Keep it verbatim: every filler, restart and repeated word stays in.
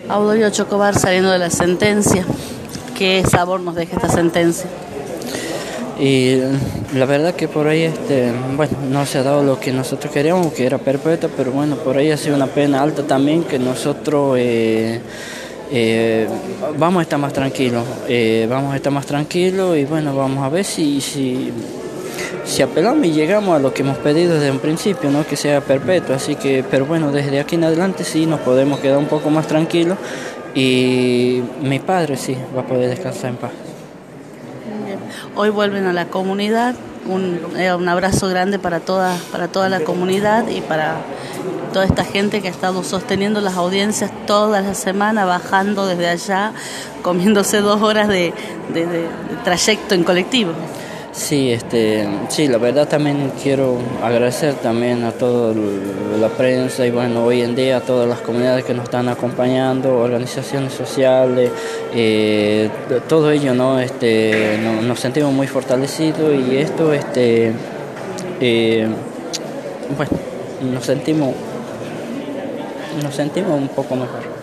Audolio Chocobar, saliendo de la sentencia, ¿qué sabor nos deja esta sentencia? Y la verdad que por ahí, este, bueno, no se ha dado lo que nosotros queríamos, que era perpetua, pero bueno, por ahí ha sido una pena alta también, que nosotros eh, eh, vamos a estar más tranquilos, eh, vamos a estar más tranquilos y bueno, vamos a ver si, si, si apelamos y llegamos a lo que hemos pedido desde un principio, ¿no? Que sea perpetua, así que, pero bueno, desde aquí en adelante sí nos podemos quedar un poco más tranquilos y mi padre sí va a poder descansar en paz. Hoy vuelven a la comunidad, un, eh, un abrazo grande para toda, para toda la comunidad y para toda esta gente que ha estado sosteniendo las audiencias toda la semana, bajando desde allá, comiéndose dos horas de, de, de, de trayecto en colectivo. Sí, este, sí, la verdad también quiero agradecer también a toda la prensa y bueno, hoy en día a todas las comunidades que nos están acompañando, organizaciones sociales, eh, todo ello, ¿no? Este, no, nos sentimos muy fortalecidos y esto, este, eh, bueno, nos sentimos, nos sentimos un poco mejor.